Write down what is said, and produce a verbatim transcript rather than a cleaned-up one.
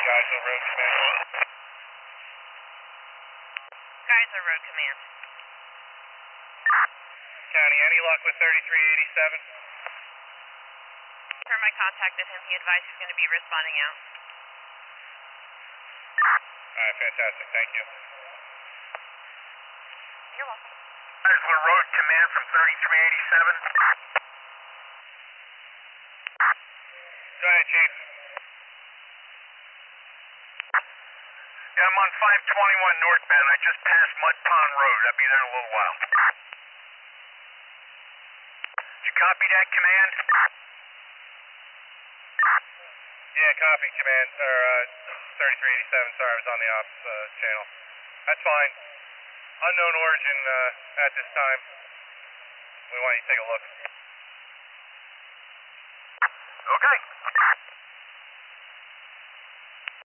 Geisel Road Command. Geisel Road Command. County, any luck with thirty-three eighty-seven? Term, I contacted him. He advised he's going to be responding out. Alright, fantastic. Thank you. You're welcome. Geisel Road Command from thirty-three eighty-seven. Go ahead, Chief. Yeah, I'm on five twenty-one northbound. I just passed Mud Pond Road. I'll be there in a little while. Did you copy that, Command? Yeah, copy, Command. Or, uh, thirty-three eighty-seven. Sorry, I was on the ops uh, channel. That's fine. Unknown origin uh, at this time. We want you to take a look. Okay.